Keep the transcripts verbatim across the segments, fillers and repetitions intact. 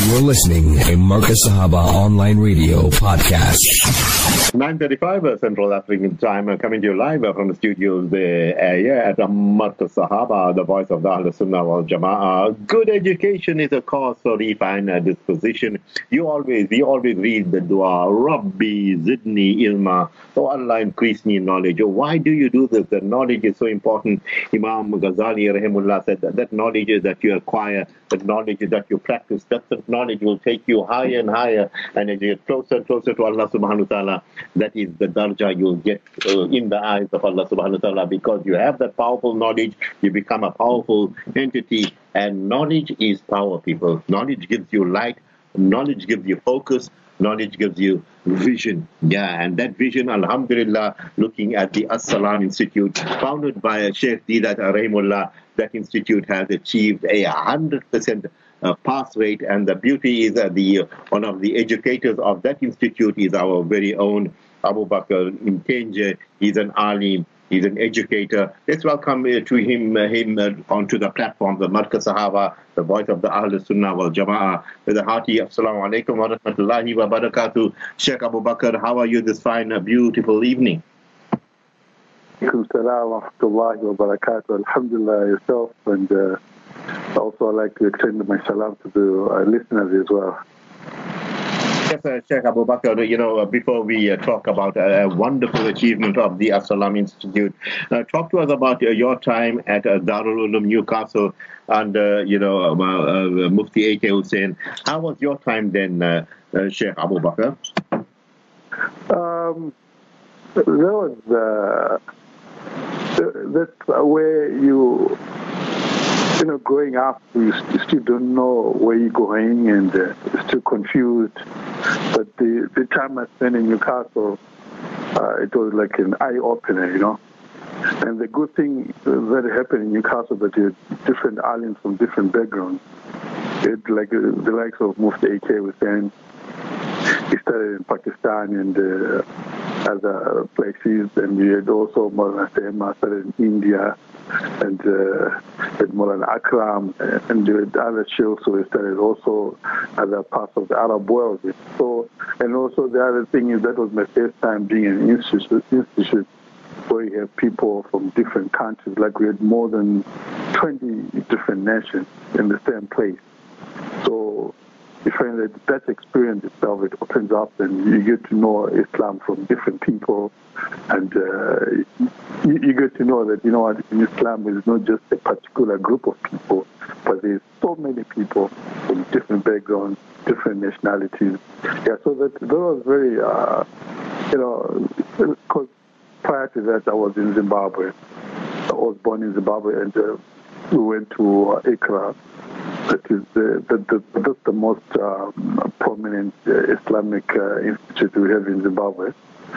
You're listening to Marcus Sahaba Online Radio Podcast. nine thirty-five uh, Central African Time, uh, coming to you live uh, from the studios there uh, yeah, at uh, Marcus Sahaba, the voice of the Ahl Sunnah wal Jama'ah. Good education is a cause for refined uh, disposition. You always, we always read the dua, Rabbi Zidni Ilma, oh Allah, increase me in knowledge. Oh, why do you do this? The knowledge is so important. Imam Ghazali Rahimullah said that that knowledge is that you acquire, that knowledge is that you practice, that the knowledge will take you higher and higher, and as you get closer and closer to Allah subhanahu wa ta'ala, that is the darja you'll get uh, in the eyes of Allah subhanahu wa ta'ala, because you have that powerful knowledge, you become a powerful entity, and knowledge is power, people. Knowledge gives you light, knowledge gives you focus, knowledge gives you vision. Yeah, and that vision, alhamdulillah, looking at the As-Salam Institute, founded by Sheikh Deedat Rahimullah, that institute has achieved a one hundred percent Uh, pass rate, and the beauty is that the uh, one of the educators of that institute is our very own Abu Bakr Mtenje. He's an alim, he's an educator. Let's welcome uh, to him uh, him uh, onto the platform, the Marcus Sahaba, the voice of the Ahl Sunnah wal Jama'ah, with a hearty Assalamu alaikum wa rahmatullahi wa barakatuh. Sheikh Abu Bakr, how are you this fine, uh, beautiful evening? Assalamu wa rahmatullahi wa barakatuh. Alhamdulillah, yourself, and uh, also, I'd like to extend my salam to the uh, listeners as well. Yes, uh, Sheikh Abu Bakr, you know, uh, before we uh, talk about a uh, wonderful achievement of the As-Salam Institute, uh, talk to us about uh, your time at uh, Darul Uloom Newcastle under, you know, uh, uh, Mufti A K Hussain. How was your time then, uh, uh, Sheikh Abu Bakr? Um, there was, uh, that's where you... You know, growing up, you still don't know where you're going, and uh, you're still confused. But the, the time I spent in Newcastle, uh, it was like an eye-opener, you know. And the good thing that happened in Newcastle, that you had different aliens from different backgrounds. It like uh, the likes of Mufti A K Hussain. He started in Pakistan and uh, other places, and we had also Maulana Sema started in India, and uh, with Maulana Akram, and with other sheikhs who started also other parts of the Arab world. So, and also the other thing is that was my first time being in an institute, institute where you have people from different countries, like we had more than twenty different nations in the same place. So you find that that experience itself, it opens up, and you get to know Islam from different people, and uh, you, you get to know that, you know what, in Islam is not just a particular group of people, but there's so many people from different backgrounds, different nationalities. Yeah, so that, that was very, uh, you know, because prior to that I was in Zimbabwe. I was born in Zimbabwe, and uh, we went to uh, Accra. That is the, the, the, that's the most um, prominent uh, Islamic uh, institute we have in Zimbabwe.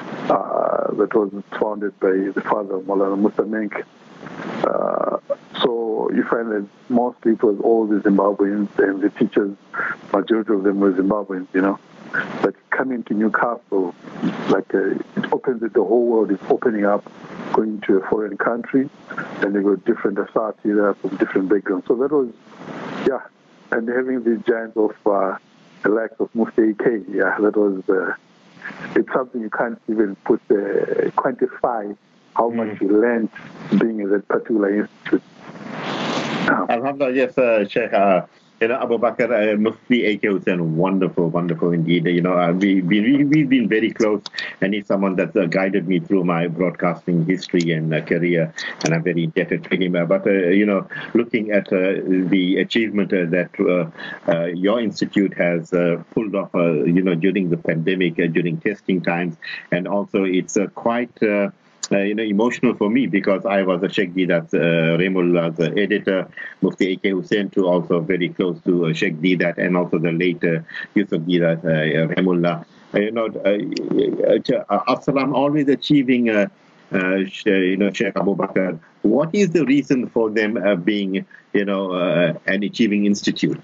Uh, that was founded by the father of Maulana Musa Menk. Uh, so you find that mostly it was all the Zimbabweans, and the teachers, majority of them were Zimbabweans, you know. But coming to Newcastle, like uh, it opens it, the whole world is opening up, going to a foreign country, and they got different asatira from different backgrounds. So that was, yeah, and having the giants of uh, the likes of Mufti A K, yeah, that was, uh, it's something you can't even put, uh, quantify how mm. much you learned being in that particular institute. Um, Alhamdulillah, yes, uh, Sheikh. Uh, You know, Abu Bakr, uh, Mufti A K Hussain, wonderful, wonderful indeed. You know, uh, we, we, we've been very close, and he's someone that's uh, guided me through my broadcasting history and uh, career, and I'm very indebted to him. Uh, but, uh, you know, looking at uh, the achievement uh, that uh, uh, your institute has uh, pulled off, uh, you know, during the pandemic, uh, during testing times, and also it's uh, quite... Uh, Uh, you know, emotional for me, because I was a Sheikh Deedat uh, Rahimullah's uh, editor, Mufti A K Hussain, too, also very close to uh, Sheikh Deedat, and also the late uh, Yusuf Deedat uh, Rahimullah. Uh, you know, uh, uh, As-Salam always achieving, uh, uh, you know, Sheikh Abu Bakr. What is the reason for them uh, being, you know, uh, an achieving institute?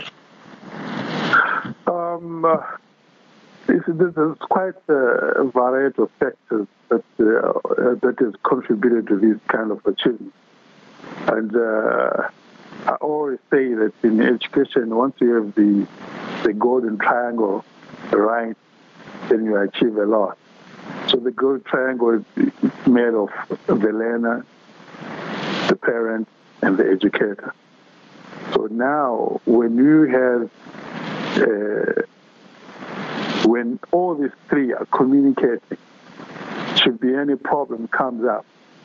Um. Uh... There's quite a variety of factors that uh, that has contributed to this kind of achievement. And uh, I always say that in education, once you have the the golden triangle right, then you achieve a lot. So the golden triangle is made of the learner, the parent, and the educator. So now when you have, uh, when all these three are communicating, should be any problem comes up,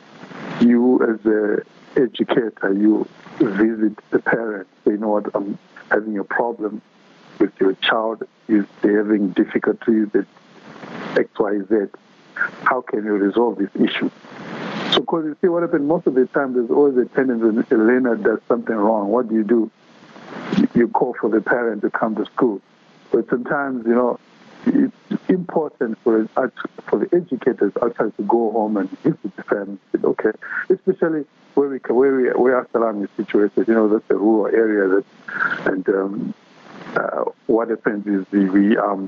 you as an educator, you visit the parent, say, you know what, I'm having a problem with your child, is they having difficulties with X, Y, Z. How can you resolve this issue? So, because you see what happens, most of the time there's always a tendency when a learner does something wrong. What do you do? You call for the parent to come to school. But sometimes, you know, it's important for for the educators actually to go home and visit the family. Okay, especially where we where we where Al-Salam is situated. You know, that's a rural area that, and um, uh, what happens is the, we um,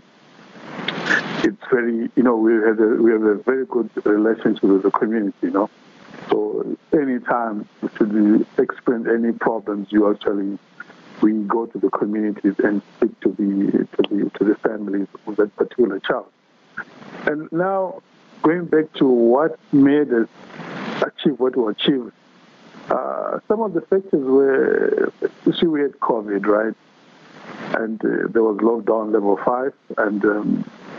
it's very, you know, we have a we have a very good relationship with the community. You know, so anytime should we experience any problems, you actually. We go to the communities and speak to the to the to the families of that particular child. And now, going back to what made us achieve what we achieved, uh, some of the factors were, you see, we had COVID, right? And uh, there was lockdown level five, and um,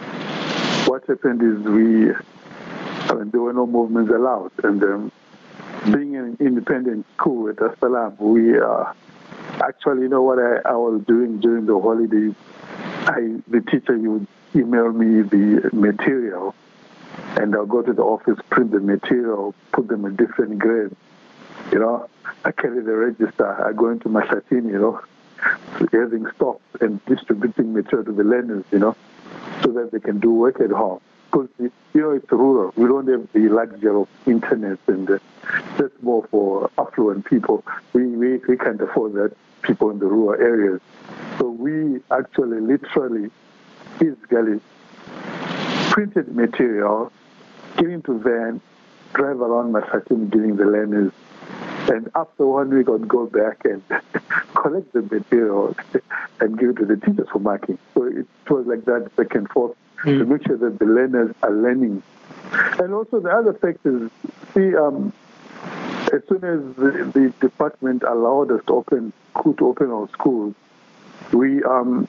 what happened is we, I mean, there were no movements allowed, and um, being an independent school at Al-Salam, we uh, actually, you know what I, I was doing during the holidays? I, the teacher would email me the material, and I'll go to the office, print the material, put them in different grades. You know, I carry the register. I go into my satin, you know, having stocks and distributing material to the learners, you know, so that they can do work at home. Because, you know, it's rural. We don't have the luxury of internet, and uh, that's more for affluent people. We, we, we can't afford that, people in the rural areas. So we actually literally, physically printed material, get into van, drive around Masatin giving the learners, and after one week I'd go back and collect the material and give it to the teachers for marking. So it was like that back and forth mm. to make sure that the learners are learning. And also the other factors, see, um, as soon as the, the department allowed us to open, to open our schools, we um,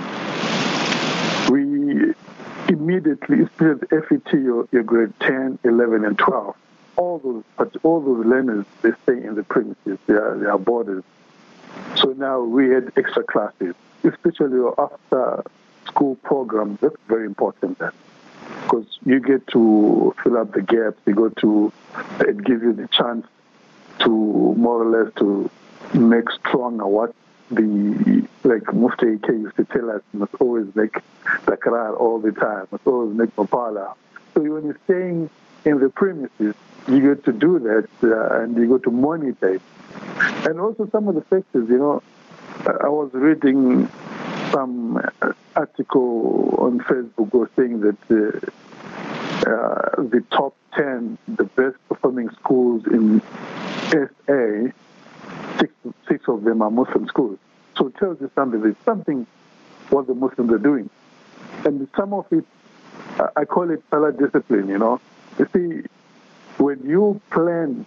we immediately, especially F E T, your, your grade ten, eleven, and twelve, all those all those learners, they stay in the premises, they are, they are boarders. So now we had extra classes, especially after school programs. That's very important then, because you get to fill up the gaps. You go to, it gives you the chance to more or less to make stronger what the, like Mufti K used to tell us, must always make takrar all the time, must always make mapala. So when you're staying in the premises, you get to do that, uh, and you go to monitor it. And also some of the factors, you know, I was reading some article on Facebook was saying that uh, uh, the top ten, the best performing schools in S A, six, six of them are Muslim schools. So it tells you something, there's something what the Muslims are doing. And some of it, uh, I call it Salah discipline, you know. You see, when you plan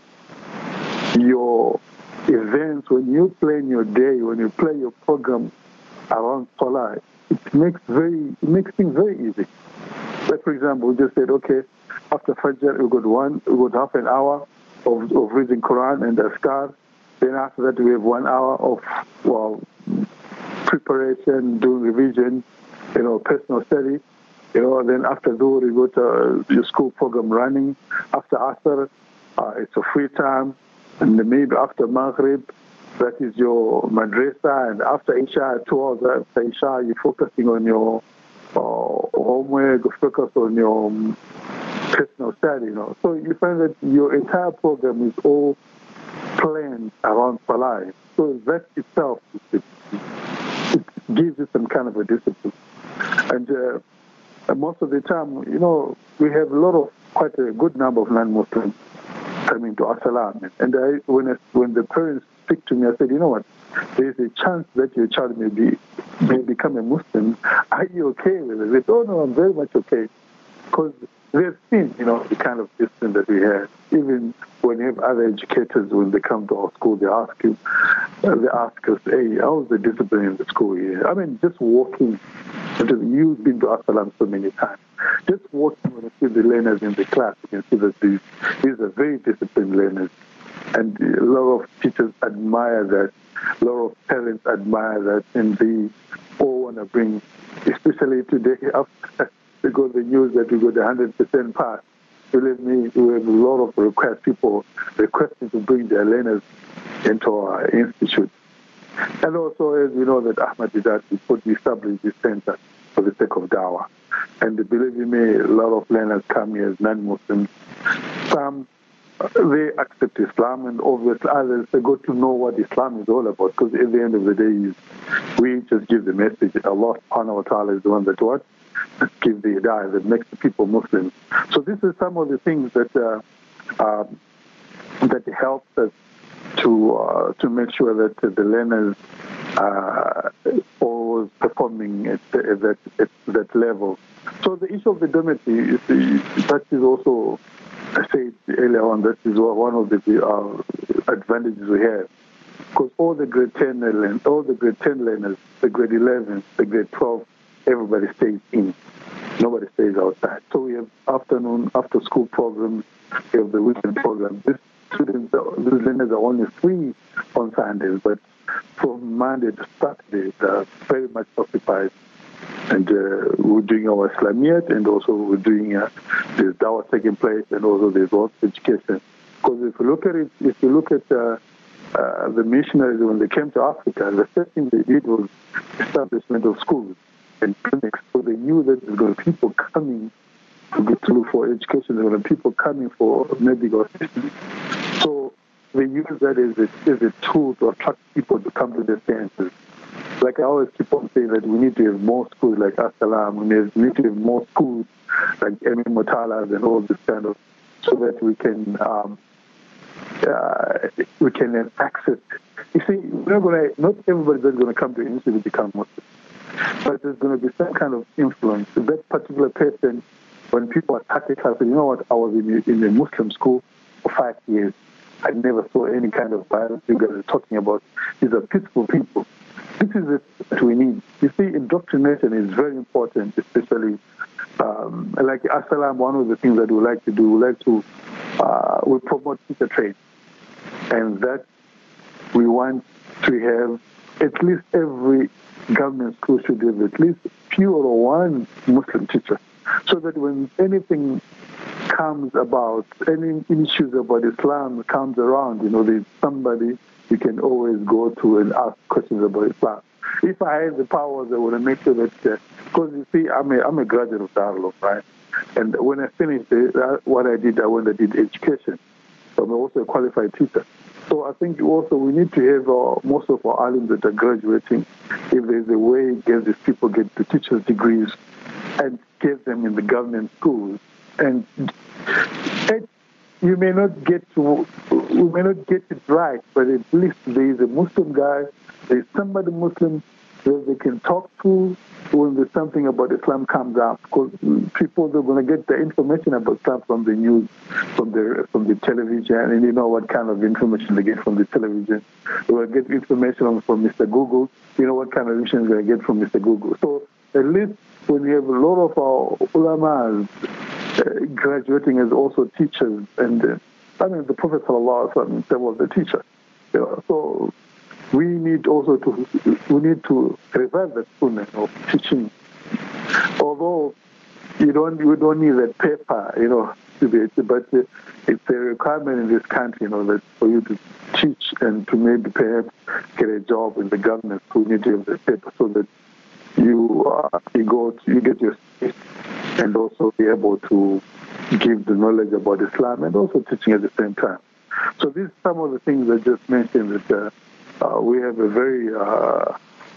your events, when you plan your day, when you plan your program around Salah, it makes very it makes things very easy. Like, for example, we just said, okay, after Fajr, we got one, we got half an hour of, of reading Quran and Azkar. Then after that, we have one hour of, well, preparation, doing revision, you know, personal study. You know, then after Dhuhr, you go to your school program running. After Asr, uh, it's a free time. And then maybe after Maghrib, that is your madrasa. And after Isha, two hours after Isha, you're focusing on your uh, homework, focus on your um, personal study, you know. So you find that your entire program is all planned around Salah. So that itself, it, it gives you some kind of a discipline. And uh, most of the time, you know, we have a lot of, quite a good number of non-Muslims coming to Al-Salam. And I, when, I, when the parents speak to me, I said, you know what, there is a chance that your child may be, may be become a Muslim, are you okay with it? They say, oh, no, I'm very much okay. Because they've seen, you know, the kind of discipline that we have. Even when you have other educators, when they come to our school, they ask you, uh, they ask us, hey, how's the discipline in the school here? I mean, just walking, you've been to As-Salam so many times. Just walking when you see the learners in the class, you can see that these, these are very disciplined learners. And a lot of teachers admire that. A lot of parents admire that. And they all want to bring, especially today, after because the news that we got a one hundred percent pass. Believe me, we have a lot of requests, people requesting to bring their learners into our institute. And also, as we know that Ahmad Didat, we put we established this center for the sake of dawah. And believe me, a lot of learners come here as non-Muslims. Some, they accept Islam, and obviously others, they got to know what Islam is all about, because at the end of the day, we just give the message. Allah subhanahu wa ta'ala is the one that what? Give the hidayah that makes the people Muslims. So this is some of the things that uh, uh, that helps us to uh, to make sure that uh, the learners are always performing at, at, that, at that level. So the issue of the dormitory is the, that is also, I said earlier on, that is one of the uh, advantages we have. Because all the grade ten learners, all the grade ten learners, the grade eleven, the grade twelve, everybody stays in. Nobody stays outside. So we have afternoon, after school programs, we have the weekend programs. These students, these learners are only free on Sundays, but from Monday to Saturday, they're very much occupied. And uh, we're doing our Islamiyat, and also we're doing, uh, there's dawah taking place, and also there's also education. Because if you look at it, if you look at uh, uh, the missionaries, when they came to Africa, the first thing they did was establishment of schools and clinics. So they knew that there's going to be people coming to go to look for education, there's going to be people coming for medical assistance. So they use that as a, as a tool to attract people to come to the sciences. Like I always keep on saying that we need to have more schools like As-Salam, we need to have more schools like Emi Mutalas and all this kind of, so that we can um, uh, we can have access. You see, we're not going to, not everybody's going to come to the institute to become Muslim, but there's going to be some kind of influence. That particular person, when people attack it, I said, you know what, I was in a, in a Muslim school for five years. I never saw any kind of violence you guys are talking about. These are peaceful people. This is what we need. You see, indoctrination is very important, especially um, like As-Salam, one of the things that we like to do, we like to uh, we promote teacher trade. And that we want to have at least every government school should have at least few or one Muslim teacher, so that when anything comes about, any issues about Islam comes around, you know, there's somebody you can always go to and ask questions about Islam. If I had the powers, I would make sure that, because uh, you see, I'm a, I'm a graduate of Darul, right? And when I finished it, uh, what I did, I went and did education. So I'm also a qualified teacher. So I think also we need to have uh, most of our alims that are graduating, if there's a way, get these people get the teacher's degrees and get them in the government schools. And, and you may not get to, we may not get it right, but at least there is a Muslim guy, there is somebody Muslim that they can talk to when there's something about Islam comes up. Because people are going to get the information about Islam from the news, from the from the television, and you know what kind of information they get from the television. They will get information from Mister Google. You know what kind of information they're going to get from Mister Google. So at least when you have a lot of our ulamas uh, graduating as also teachers, and uh, I mean the Prophet sallallahu alaihi wasallam was a teacher. You know, so we need also to we need to revive the sunnah of teaching. Although you don't you don't need that paper, you know, to be, but uh, it's a requirement in this country, you know, that for you to teach and to maybe perhaps get a job in the government, we need to have the paper so that you uh, you go to, you get your space and also be able to give the knowledge about Islam and also teaching at the same time. So these are some of the things I just mentioned that. Uh, Uh, we have a very, uh,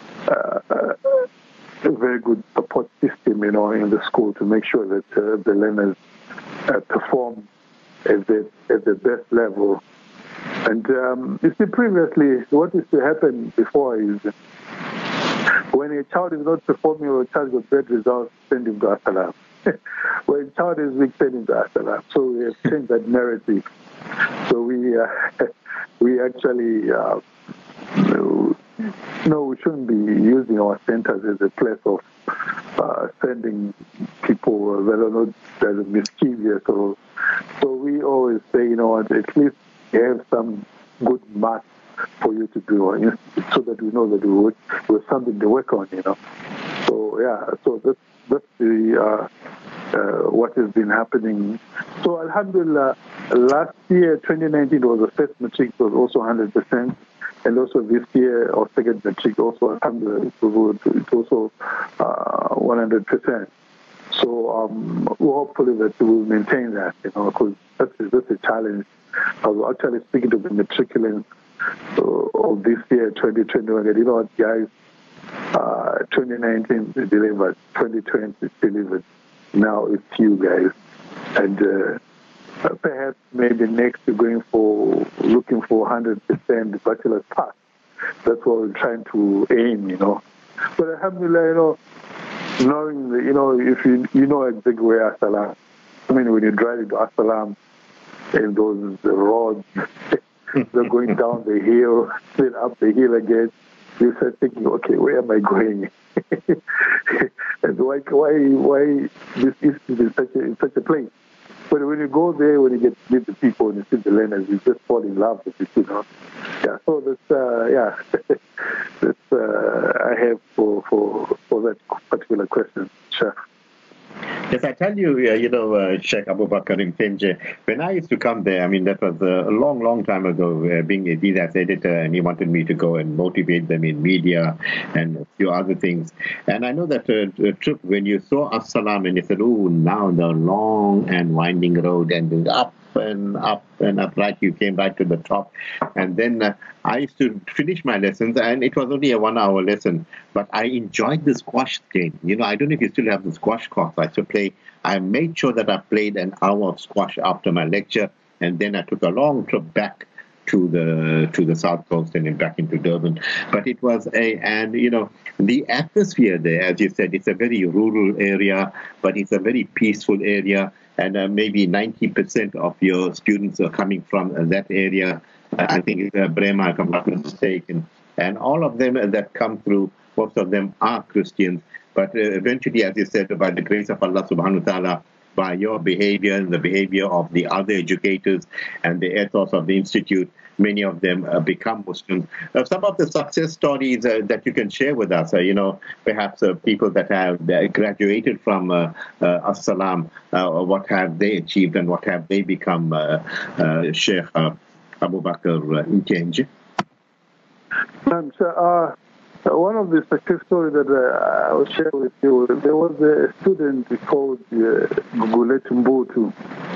uh, a very good support system, you know, in the school to make sure that uh, the learners uh, perform at the at the best level. And um, you see, previously, what used to happen before is When a child is not performing or a child got bad results, send him to Asalam. When a child is weak, send him to Asalam. So we have changed that narrative. So we uh, we actually uh, no, we shouldn't be using our centers as a place of uh, sending people that are not that are mischievous. Or, so we always say, you know what, at least have some good marks for you to do, so that we know that we work, we have something to work on, you know. So yeah, so that's that's the uh, uh, what has been happening. So Alhamdulillah, last year, twenty nineteen, was the first matric was also one hundred percent, and also this year, our second matric also Alhamdulillah, it was also uh, one hundred percent. So um, hopefully that we will maintain that, you know, because that's that's a challenge. I was actually speaking to the matriculants of this year, twenty twenty-one, and you know what, guys, uh, twenty nineteen delivered, twenty twenty delivered. Now it's you guys, and uh, perhaps maybe next you're going for looking for one hundred percent bachelor's pass. That's what we're trying to aim, you know. But alhamdulillah, you know, knowing that, you know, if you you know exactly where Asalam. I mean, when you drive into Asalam and those roads. They're going down the hill, then up the hill again. You start thinking, okay, where am I going? And why, why, why this is in such a in such a place? But when you go there, when you get to meet the people and you see the learners, you just fall in love with it, you know. Yeah. So that's uh, yeah, that's uh, I have for for for that particular question, Chef. Yes, I tell you, uh, you know, uh, Sheikh Abu Bakr in Finje, when I used to come there, I mean, that was uh, a long, long time ago, uh, being a D D A S editor, and he wanted me to go and motivate them in media and a few other things. And I know that uh, trip, when you saw As-Salam and you said, oh, now the long and winding road and up and up and up, right, you came right to the top. And then uh, I used to finish my lessons, and it was only a one-hour lesson, but I enjoyed the squash game. You know, I don't know if you still have the squash courts. I used to play. I made sure that I played an hour of squash after my lecture, and then I took a long trip back to the to the South Coast and then back into Durban. But it was a, and you know, the atmosphere there, as you said, it's a very rural area, but it's a very peaceful area, and uh, maybe ninety percent of your students are coming from uh, that area. Uh, I think it's uh, Brema, if I'm not mistaken. And all of them that come through, most of them are Christians. But uh, eventually, as you said, by the grace of Allah subhanahu wa ta'ala, by your behavior and the behavior of the other educators and the ethos of the institute, many of them uh, become Muslims. Uh, some of the success stories uh, that you can share with us, uh, you know, perhaps uh, people that have uh, graduated from uh, uh, As-Salam, uh, what have they achieved and what have they become, uh, uh, Sheikh uh, Abu Bakr Nkenje? Um, so, uh, one of the success stories that uh, I will share with you, there was a student called uh, Gugulet Mbutu.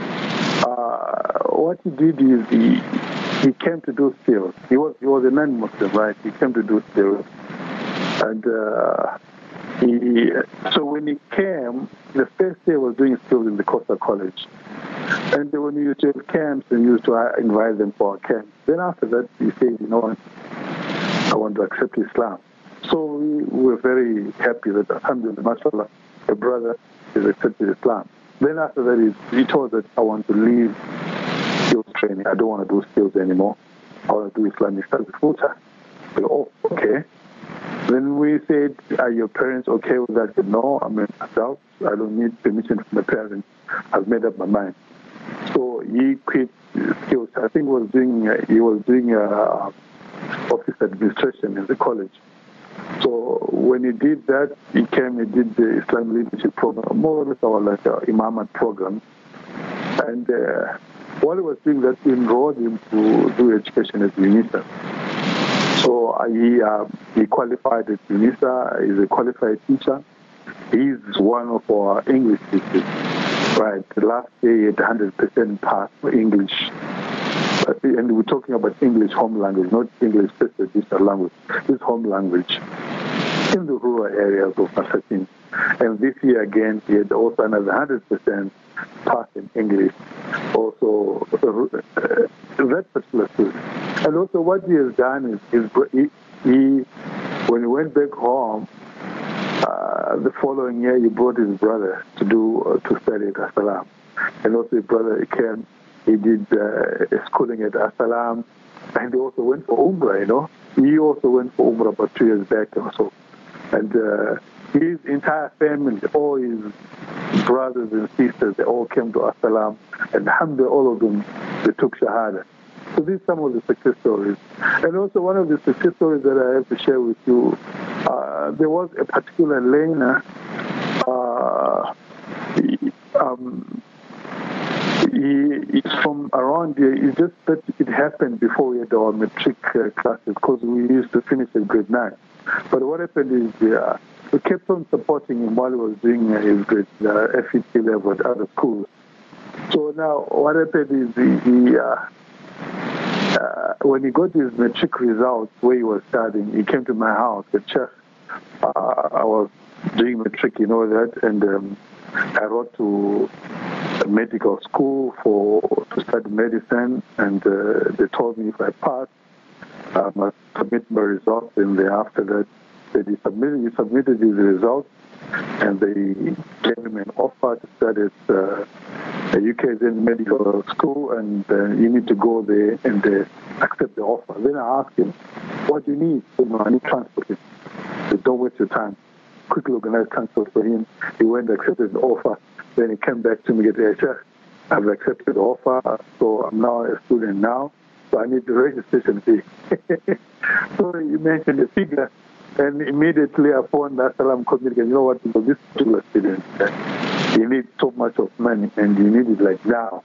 Uh, what he did is he he came to do skills. He was he was a non-Muslim, right? He came to do skills, and uh, he so when he came, the first day he was doing skills in the Coastal College, and then when we used to have camps and used to invite them for our camps. Then after that, he said, you know what, I want to accept Islam. So we were very happy that, alhamdulillah, mashallah, a brother has accepted Islam. Then after that, he, he told us, I want to leave skills training. I don't want to do skills anymore. I want to do Islamic studies full time. So, oh, okay. Then we said, are your parents okay with that? He said, no, I'm an adult. I don't need permission from my parents. I've made up my mind. So he quit skills. I think he was doing, uh, he was doing uh, office administration in the college. So when he did that, he came, he did the Islam leadership program, more or less our like uh, Imamat program. And uh, while he was doing that, we enrolled him to do education at UNISA. So uh, he uh, he qualified at UNISA, he's a qualified teacher. He's one of our English teachers. Right, last year he had one hundred percent pass for English. And we're talking about English home language, not English special digital language. This home language in the rural areas of Massachusetts. And this year again, he had also another one hundred percent pass in English. Also, uh, that particular student. And also what he has done is, is he, he, when he went back home, uh, the following year he brought his brother to do uh, to study at As-Salam, and also his brother he came. He did uh, schooling at As-Salam, and he also went for Umrah. You know, he also went for Umrah about two years back or so, and uh, his entire family, all his brothers and sisters, they all came to As-Salam, and alhamdulillah, all of them, they took Shahada. So these are some of the success stories. And also one of the success stories that I have to share with you, uh, there was a particular learner, uh, he, um, he, he's from around here. It's just that it happened before we had our matric uh, classes, because we used to finish at grade nine. But what happened is uh, we kept on supporting him while he was doing uh, his grade uh, F E T level at other schools. So now what happened is he, he uh, uh, when he got his matric results where he was studying, he came to my house. The chef, uh, I was doing matric, you know that, and um, I wrote to a medical school for to study medicine, and uh, they told me if I passed, I must submit my results, and then after that, they submitted, he submitted his results, and they gave him an offer to study at uh, a U K then medical school, and uh, you need to go there and uh, accept the offer. Then I asked him, what do you need? He said, no, I need transport. He said, don't waste your time. Quickly organize transport for him. He went and accepted the offer. Then he came back to me and said, Sheikh, I've accepted the offer, so I'm now a student now, so I need the registration fee. So he mentioned the figure, and immediately I phoned the As-Salam community, you know what, because this particular student, uh, you need so much of money, and you need it like now.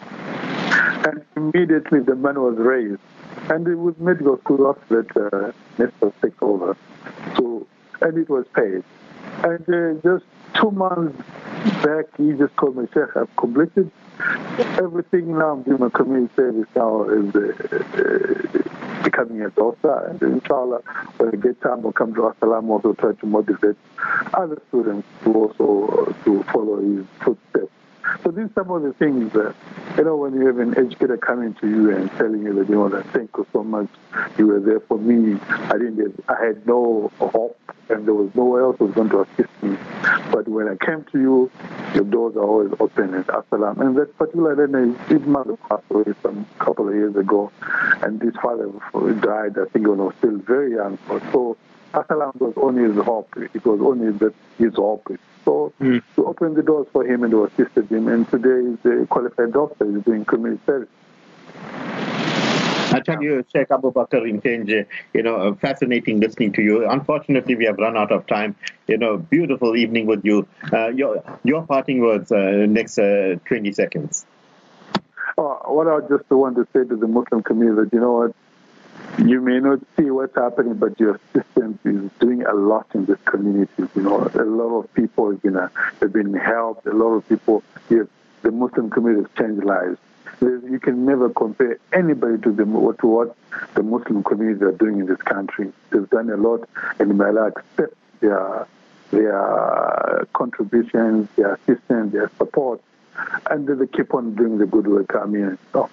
And immediately the money was raised. And it was medical school after that, uh, Nestor takes over. So, and it was paid. And uh, just two months back, he just called me, Sheikh, I've completed everything now. I'm doing my community service now, is uh, uh, becoming a doctor. And inshallah, when I get time, I'll come to As-Salam, also try to motivate other students to also uh, to follow his footsteps. So these are some of the things that, you know, when you have an educator coming to you and telling you that, you know, that thank you so much, you were there for me. I didn't have, I had no hope, and there was nowhere else who was going to assist me. But when I came to you, your doors are always open at As-Salam. And that particular day, his mother passed away some couple of years ago, and his father died, I think, when he was still very young. So As-Salam was only his hope. It was only that his hope. So mm. to open the doors for him and to assist him. And today he's a qualified doctor. He's doing community service. I tell you, Sheikh Abu Bakr Ntenje, you know, fascinating listening to you. Unfortunately, we have run out of time. You know, beautiful evening with you. Uh, your your parting words, uh, next uh, twenty seconds. Oh, what I just want to say to the Muslim community, you know what, you may not see what's happening, but your system is doing a lot in this community. You know, a lot of people have been, uh, have been helped. A lot of people, yes, the Muslim community has changed lives. You can never compare anybody to, the, to what the Muslim community are doing in this country. They've done a lot, and may Allah accept their, their contributions, their assistance, their support, and they keep on doing the good work. I mean, so.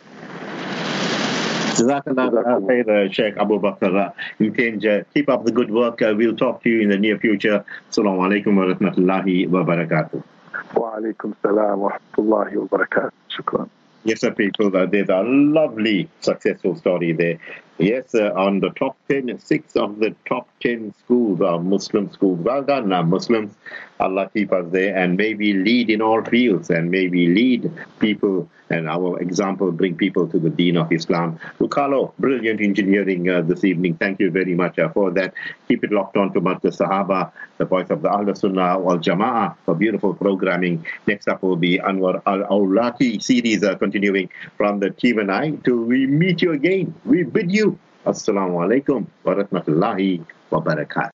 Jazakallah khair, Sheikh Abu Bakr Ntenje. Keep up the good work. Uh, we'll talk to you in the near future. Assalamu alaikum wa rahmatullahi wa barakatuh. Wa alaikum salam wa rahmatullahi wa barakatuh. Shukran. Yes, sir, people, uh, there's a lovely successful story there. Yes, uh, on the top ten, six of the top ten schools are Muslim schools. Well done, uh, Muslims. Allah keep us there, and may we lead in all fields, and may we lead people, and our example bring people to the deen of Islam. Lucalo, brilliant engineering uh, this evening. Thank you very much uh, for that. Keep it locked on to Markaz Sahaba, the voice of the Ahl Sunnah wal Jama'ah, for beautiful programming. Next up will be Anwar Al-Awlaki series uh, continuing from the T V N I. Till we meet you again, we bid you Assalamu alaikum wa rahmatullahi wa barakatuh.